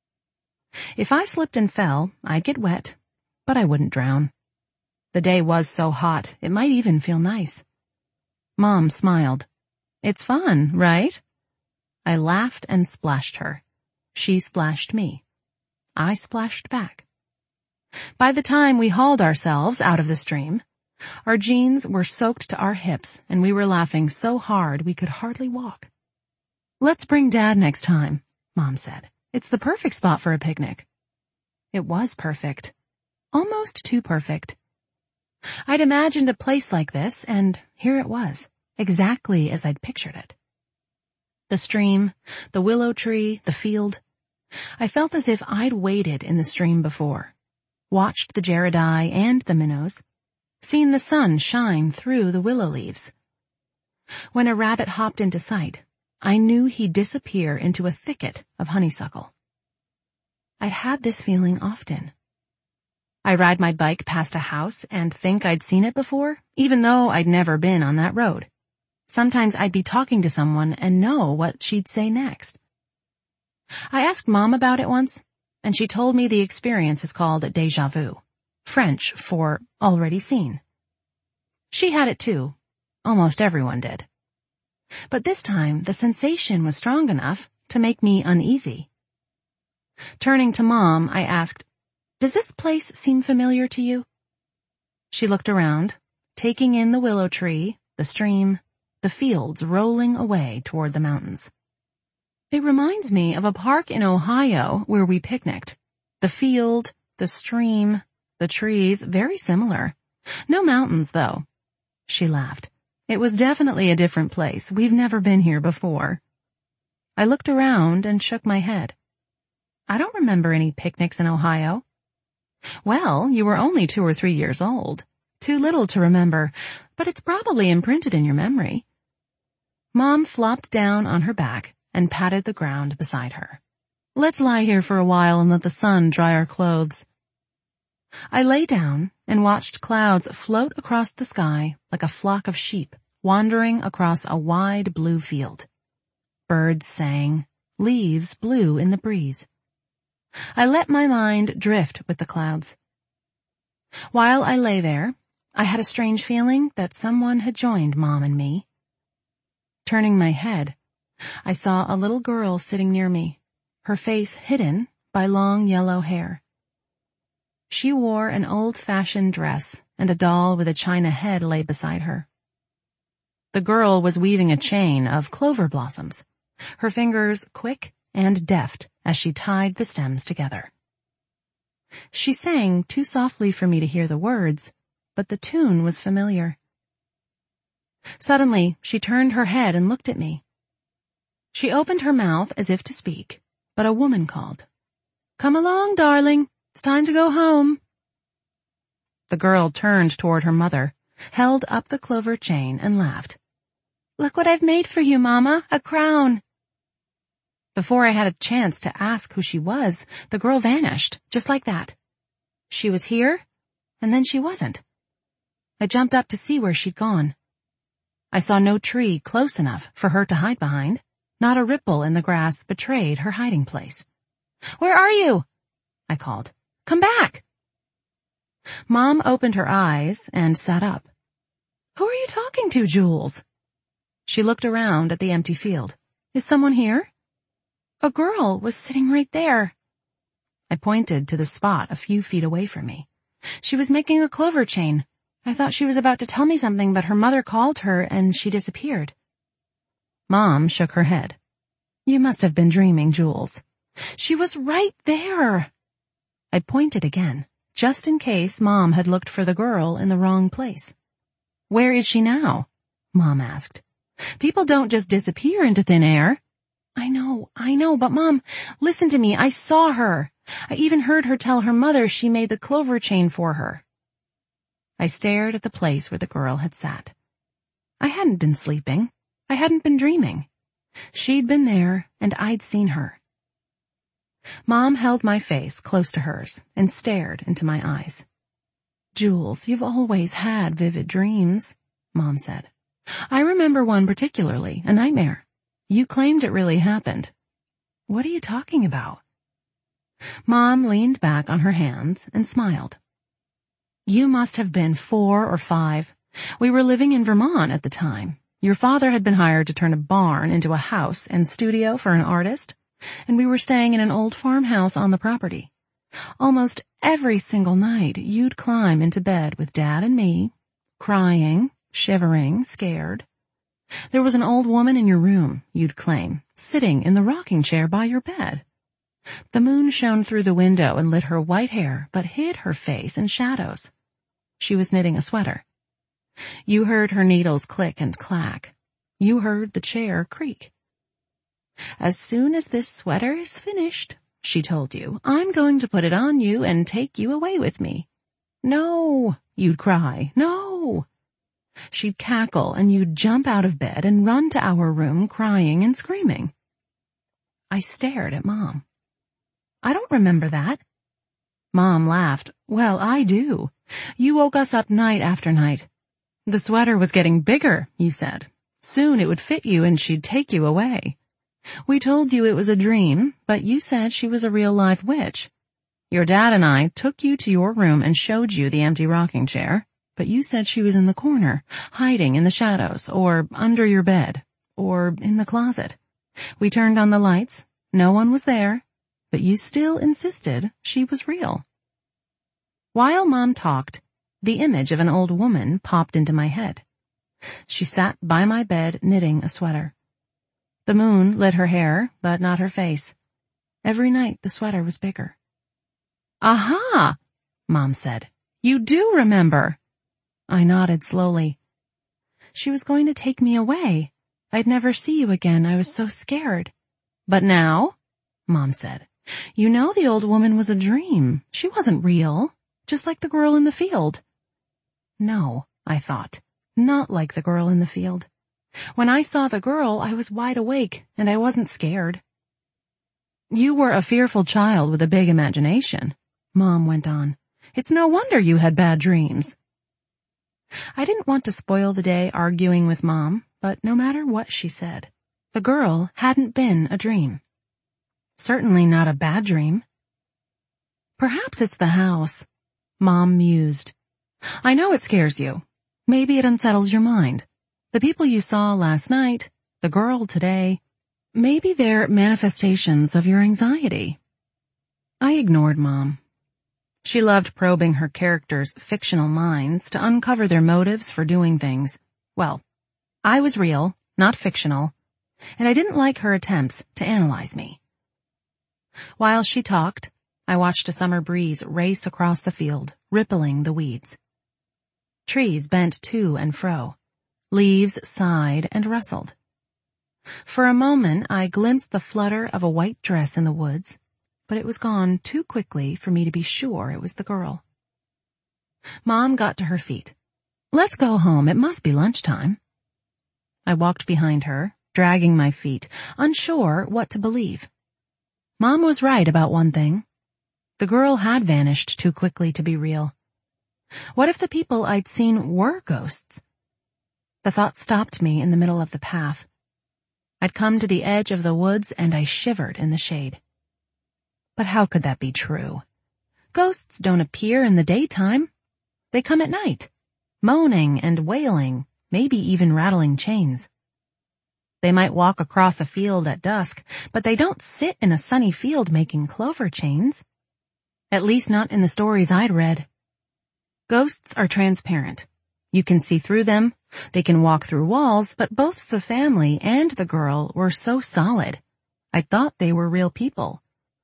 If I slipped and fell, I'd get wet, but I wouldn't drown. The day was so hot, it might even feel nice. Mom smiled. "It's fun, right?" I laughed and splashed her. She splashed me. I splashed back. By the time we hauled ourselves out of the stream, our jeans were soaked to our hips and we were laughing so hard we could hardly walk. "Let's bring Dad next time," Mom said. "It's the perfect spot for a picnic." It was perfect. Almost too perfect. I'd imagined a place like this, and here it was, exactly as I'd pictured it. The stream, the willow tree, the field. I felt as if I'd waded in the stream before, watched the Gerardi and the minnows, seen the sun shine through the willow leaves. When a rabbit hopped into sight, I knew he'd disappear into a thicket of honeysuckle. I'd had this feeling often. I ride my bike past a house and think I'd seen it before, even though I'd never been on that road. Sometimes I'd be talking to someone and know what she'd say next. I asked Mom about it once, and she told me the experience is called déjà vu, French for already seen. She had it too. Almost everyone did. But this time, the sensation was strong enough to make me uneasy. Turning to Mom, I asked, "Does this place seem familiar to you?" She looked around, taking in the willow tree, the stream, the fields rolling away toward the mountains. "It reminds me of a park in Ohio where we picnicked. The field, the stream, the trees, very similar. No mountains, though." She laughed. "It was definitely a different place. We've never been here before." I looked around and shook my head. "I don't remember any picnics in Ohio." "Well, you were only 2 or 3 years old. Too little to remember, but it's probably imprinted in your memory." Mom flopped down on her back and patted the ground beside her. "Let's lie here for a while and let the sun dry our clothes." I lay down and watched clouds float across the sky like a flock of sheep wandering across a wide blue field. Birds sang, leaves blew in the breeze. I let my mind drift with the clouds. While I lay there, I had a strange feeling that someone had joined Mom and me. Turning my head, I saw a little girl sitting near me, her face hidden by long yellow hair. She wore an old-fashioned dress, and a doll with a china head lay beside her. The girl was weaving a chain of clover blossoms, her fingers quick and deft as she tied the stems together. She sang too softly for me to hear the words, but the tune was familiar. Suddenly, she turned her head and looked at me. She opened her mouth as if to speak, but a woman called, "Come along, darling. It's time to go home." The girl turned toward her mother, held up the clover chain, and laughed. "Look what I've made for you, Mama, a crown." Before I had a chance to ask who she was, the girl vanished, just like that. She was here, and then she wasn't. I jumped up to see where she'd gone. I saw no tree close enough for her to hide behind. Not a ripple in the grass betrayed her hiding place. "Where are you?" I called. "Come back." Mom opened her eyes and sat up. "Who are you talking to, Jules?" She looked around at the empty field. "Is someone here?" "A girl was sitting right there." I pointed to the spot a few feet away from me. "She was making a clover chain. I thought she was about to tell me something, but her mother called her and she disappeared." Mom shook her head. "You must have been dreaming, Jules. She was right there." I pointed again, just in case Mom had looked for the girl in the wrong place. "Where is she now?" Mom asked. "People don't just disappear into thin air." I know, but Mom, listen to me. I saw her. I even heard her tell her mother she made the clover chain for her. I stared at the place where the girl had sat. I hadn't been sleeping. I hadn't been dreaming. She'd been there, and I'd seen her. Mom held my face close to hers and stared into my eyes. "Jules, you've always had vivid dreams," Mom said. "I remember one particularly, a nightmare. You claimed it really happened. What are you talking about?" Mom leaned back on her hands and smiled. "You must have been 4 or 5. We were living in Vermont at the time. Your father had been hired to turn a barn into a house and studio for an artist, and we were staying in an old farmhouse on the property. Almost every single night, you'd climb into bed with Dad and me, crying, shivering, scared. There was an old woman in your room, you'd claim, sitting in the rocking chair by your bed. The moon shone through the window and lit her white hair, but hid her face in shadows. She was knitting a sweater. You heard her needles click and clack. You heard the chair creak. As soon as this sweater is finished, she told you, I'm going to put it on you and take you away with me. No, you'd cry, no. She'd cackle and you'd jump out of bed and run to our room crying and screaming. I stared at Mom. I don't remember that. Mom laughed. Well, I do. You woke us up night after night. The sweater was getting bigger, you said. Soon it would fit you and she'd take you away. We told you it was a dream, but you said she was a real live witch. Your dad and I took you to your room and showed you the empty rocking chair, but you said she was in the corner, hiding in the shadows, or under your bed, or in the closet. We turned on the lights. No one was there, but you still insisted she was real. While Mom talked, the image of an old woman popped into my head. She sat by my bed knitting a sweater. The moon lit her hair, but not her face. Every night the sweater was bigger. Aha! Mom said. You do remember. I nodded slowly. She was going to take me away. I'd never see you again. I was so scared. But now, Mom said, you know the old woman was a dream. She wasn't real, just like the girl in the field. No, I thought, not like the girl in the field. When I saw the girl, I was wide awake, and I wasn't scared. You were a fearful child with a big imagination, Mom went on. It's no wonder you had bad dreams. I didn't want to spoil the day arguing with Mom, but no matter what she said, the girl hadn't been a dream. Certainly not a bad dream. Perhaps it's the house, Mom mused. I know it scares you. Maybe it unsettles your mind. The people you saw last night, the girl today, maybe they're manifestations of your anxiety. I ignored Mom. She loved probing her characters' fictional minds to uncover their motives for doing things. Well, I was real, not fictional, and I didn't like her attempts to analyze me. While she talked, I watched a summer breeze race across the field, rippling the weeds. Trees bent to and fro. Leaves sighed and rustled. For a moment, I glimpsed the flutter of a white dress in the woods, but it was gone too quickly for me to be sure it was the girl. Mom got to her feet. Let's go home. It must be lunchtime. I walked behind her, dragging my feet, unsure what to believe. Mom was right about one thing. The girl had vanished too quickly to be real. What if the people I'd seen were ghosts? The thought stopped me in the middle of the path. I'd come to the edge of the woods and I shivered in the shade. But how could that be true? Ghosts don't appear in the daytime. They come at night, moaning and wailing, maybe even rattling chains. They might walk across a field at dusk, but they don't sit in a sunny field making clover chains. At least not in the stories I'd read. Ghosts are transparent. You can see through them. They can walk through walls, but both the family and the girl were so solid. I thought they were real people.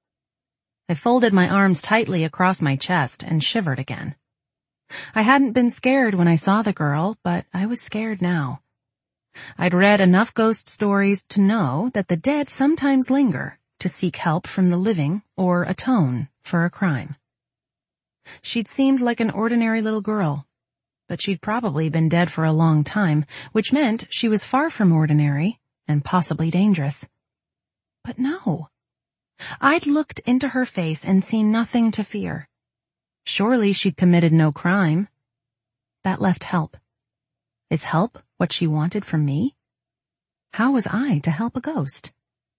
I folded my arms tightly across my chest and shivered again. I hadn't been scared when I saw the girl, but I was scared now. I'd read enough ghost stories to know that the dead sometimes linger to seek help from the living or atone for a crime. She'd seemed like an ordinary little girl, but she'd probably been dead for a long time, which meant she was far from ordinary and possibly dangerous. But no. I'd looked into her face and seen nothing to fear. Surely she'd committed no crime. That left help. Is help what she wanted from me? How was I to help a ghost?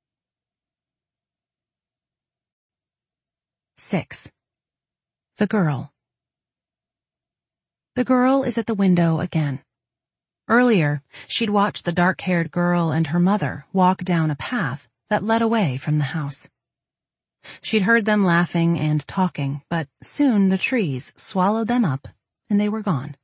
6. The girl. The girl is at the window again. Earlier, she'd watched the dark-haired girl and her mother walk down a path that led away from the house. She'd heard them laughing and talking, but soon the trees swallowed them up and they were gone.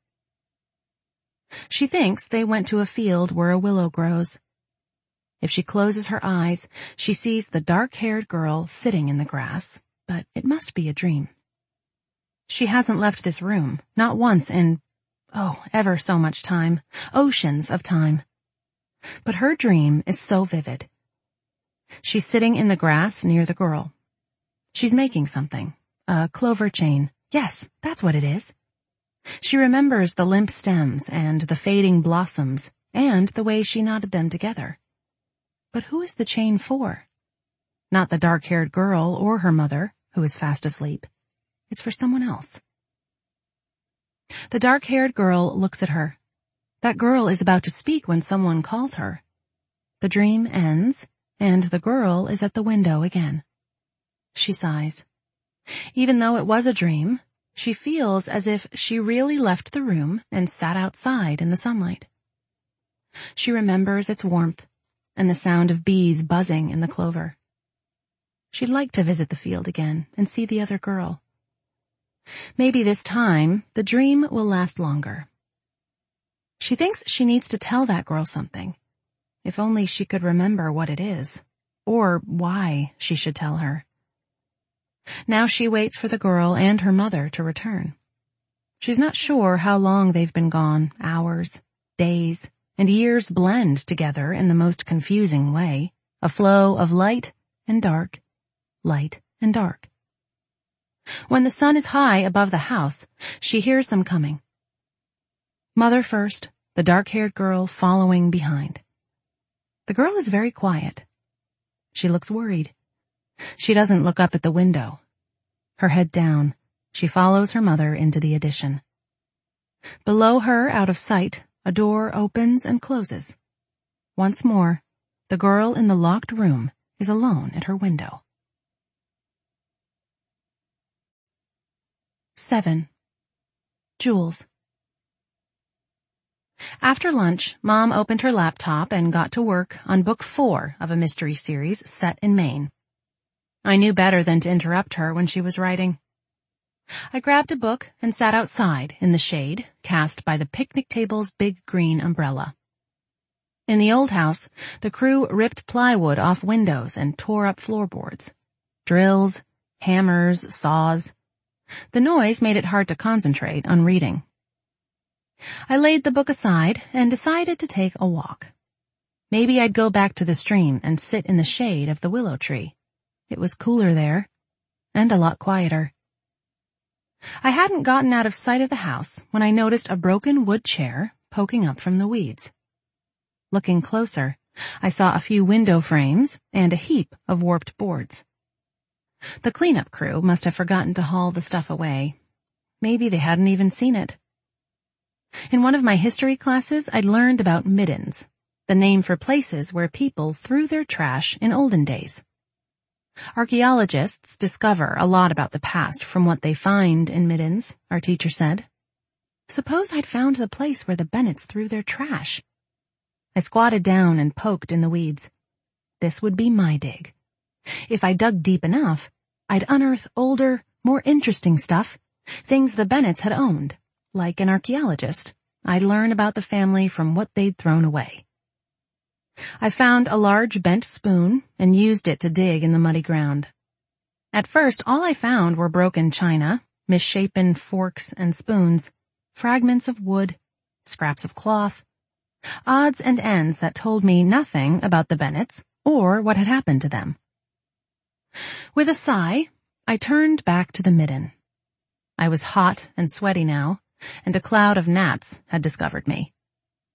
She thinks they went to a field where a willow grows. If she closes her eyes, she sees the dark-haired girl sitting in the grass, but it must be a dream. She hasn't left this room, not once in, ever so much time, oceans of time. But her dream is so vivid. She's sitting in the grass near the girl. She's making something, a clover chain. Yes, that's what it is. She remembers the limp stems and the fading blossoms and the way she knotted them together. But who is the chain for? Not the dark-haired girl or her mother, who is fast asleep. It's for someone else. The dark-haired girl looks at her. That girl is about to speak when someone calls her. The dream ends, and the girl is at the window again. She sighs. Even though it was a dream, she feels as if she really left the room and sat outside in the sunlight. She remembers its warmth and the sound of bees buzzing in the clover. She'd like to visit the field again and see the other girl. Maybe this time the dream will last longer. She thinks she needs to tell that girl something. If only she could remember what it is, or why she should tell her. Now she waits for the girl and her mother to return. She's not sure how long they've been gone. Hours, days, and years blend together in the most confusing way, a flow of light and dark, light and dark. When the sun is high above the house, she hears them coming. Mother first, the dark-haired girl following behind. The girl is very quiet. She looks worried. She doesn't look up at the window. Her head down, she follows her mother into the addition. Below her, out of sight, a door opens and closes. Once more, the girl in the locked room is alone at her window. 7. Jules. After lunch, Mom opened her laptop and got to work on book 4 of a mystery series set in Maine. I knew better than to interrupt her when she was writing. I grabbed a book and sat outside in the shade cast by the picnic table's big green umbrella. In the old house, the crew ripped plywood off windows and tore up floorboards. Drills, hammers, saws. The noise made it hard to concentrate on reading. I laid the book aside and decided to take a walk. Maybe I'd go back to the stream and sit in the shade of the willow tree. It was cooler there, and a lot quieter. I hadn't gotten out of sight of the house when I noticed a broken wood chair poking up from the weeds. Looking closer, I saw a few window frames and a heap of warped boards. The cleanup crew must have forgotten to haul the stuff away. Maybe they hadn't even seen it. In one of my history classes, I'd learned about middens, the name for places where people threw their trash in olden days. Archaeologists discover a lot about the past from what they find in middens, our teacher said. Suppose I'd found the place where the Bennets threw their trash. I squatted down and poked in the weeds. This would be my dig. If I dug deep enough, I'd unearth older, more interesting stuff, things the Bennets had owned. Like an archaeologist, I'd learn about the family from what they'd thrown away. I found a large bent spoon and used it to dig in the muddy ground. At first, all I found were broken china, misshapen forks and spoons, fragments of wood, scraps of cloth, odds and ends that told me nothing about the Bennets or what had happened to them. With a sigh, I turned back to the midden. I was hot and sweaty now, and a cloud of gnats had discovered me.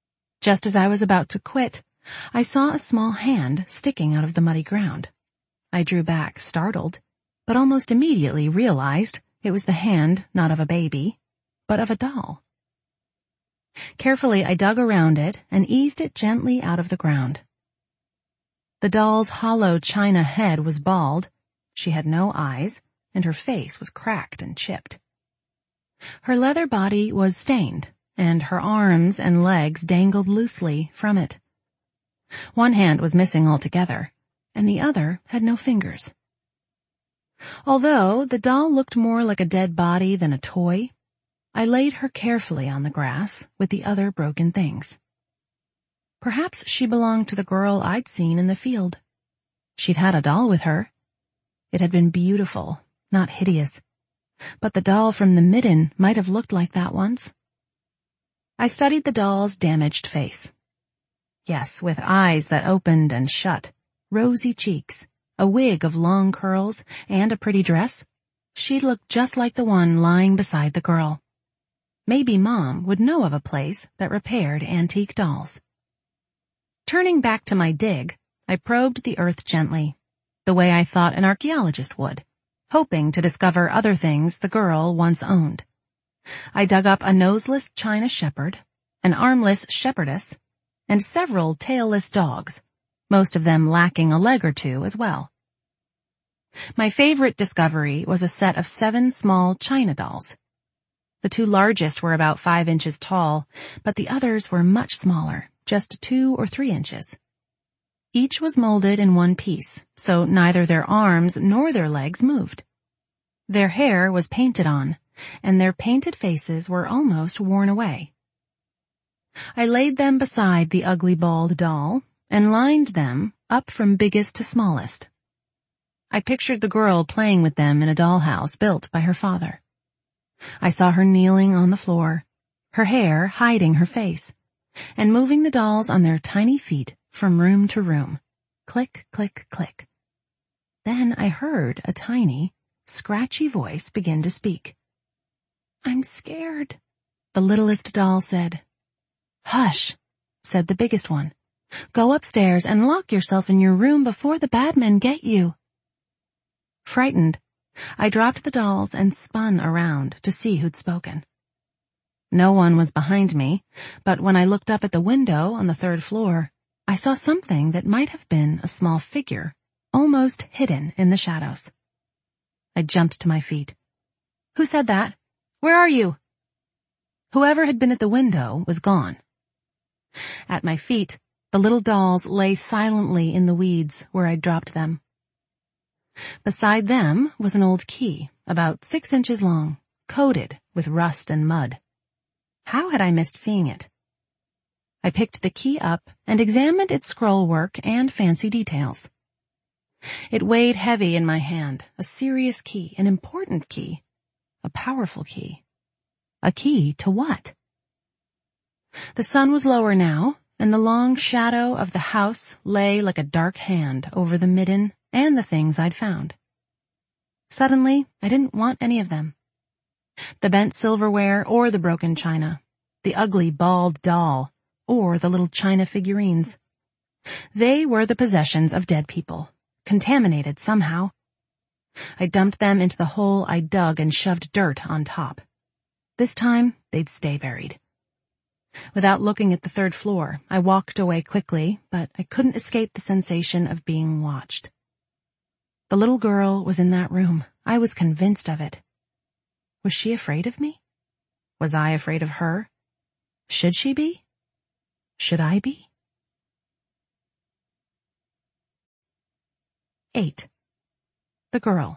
Just as I was about to quit, I saw a small hand sticking out of the muddy ground. I drew back, startled, but almost immediately realized it was the hand not of a baby, but of a doll. Carefully, I dug around it and eased it gently out of the ground. The doll's hollow china head was bald, she had no eyes, and her face was cracked and chipped. Her leather body was stained, and her arms and legs dangled loosely from it. One hand was missing altogether, and the other had no fingers. Although the doll looked more like a dead body than a toy, I laid her carefully on the grass with the other broken things. Perhaps she belonged to the girl I'd seen in the field. She'd had a doll with her. It had been beautiful, not hideous, but the doll from the midden might have looked like that once. I studied the doll's damaged face. Yes, with eyes that opened and shut, rosy cheeks, a wig of long curls, and a pretty dress, she looked just like the one lying beside the girl. Maybe Mom would know of a place that repaired antique dolls. Turning back to my dig, I probed the earth gently, the way I thought an archaeologist would, hoping to discover other things the girl once owned. I dug up a noseless china shepherd, an armless shepherdess, and several tailless dogs, most of them lacking a leg or two as well. My favorite discovery was a set of 7 small china dolls. The 2 largest were about 5 inches tall, but the others were much smaller, just 2 or 3 inches. Each was molded in one piece, so neither their arms nor their legs moved. Their hair was painted on, and their painted faces were almost worn away. I laid them beside the ugly bald doll and lined them up from biggest to smallest. I pictured the girl playing with them in a dollhouse built by her father. I saw her kneeling on the floor, her hair hiding her face, and moving the dolls on their tiny feet from room to room. Click, click, click. Then I heard a tiny, scratchy voice begin to speak. "I'm scared," the littlest doll said. "Hush," said the biggest one. "Go upstairs and lock yourself in your room before the bad men get you." Frightened, I dropped the dolls and spun around to see who'd spoken. No one was behind me, but when I looked up at the window on the 3rd floor, I saw something that might have been a small figure, almost hidden in the shadows. I jumped to my feet. "Who said that? Where are you?" Whoever had been at the window was gone. At my feet, the little dolls lay silently in the weeds where I'd dropped them. Beside them was an old key, about 6 inches long, coated with rust and mud. How had I missed seeing it? I picked the key up and examined its scrollwork and fancy details. It weighed heavy in my hand, a serious key, an important key, a powerful key. A key to what? The sun was lower now, and the long shadow of the house lay like a dark hand over the midden and the things I'd found. Suddenly, I didn't want any of them. The bent silverware or the broken china, the ugly bald doll, or the little china figurines. They were the possessions of dead people, contaminated somehow. I dumped them into the hole I dug and shoved dirt on top. This time, they'd stay buried. Without looking at the 3rd floor, I walked away quickly, but I couldn't escape the sensation of being watched. The little girl was in that room. I was convinced of it. Was she afraid of me? Was I afraid of her? Should she be? Should I be? 8. The girl.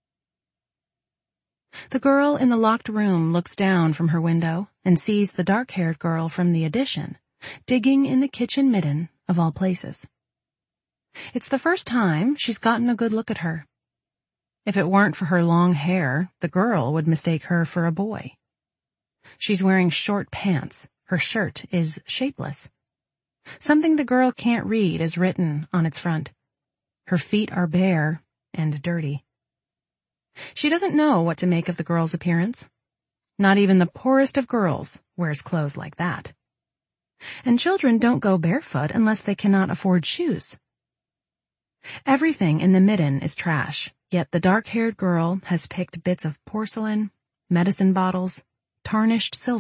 The girl in the locked room looks down from her window and sees the dark-haired girl from the addition, digging in the kitchen midden of all places. It's the first time she's gotten a good look at her. If it weren't for her long hair, the girl would mistake her for a boy. She's wearing short pants. Her shirt is shapeless. Something the girl can't read is written on its front. Her feet are bare and dirty. She doesn't know what to make of the girl's appearance. Not even the poorest of girls wears clothes like that. And children don't go barefoot unless they cannot afford shoes. Everything in the midden is trash, yet the dark-haired girl has picked bits of porcelain, medicine bottles, tarnished silver,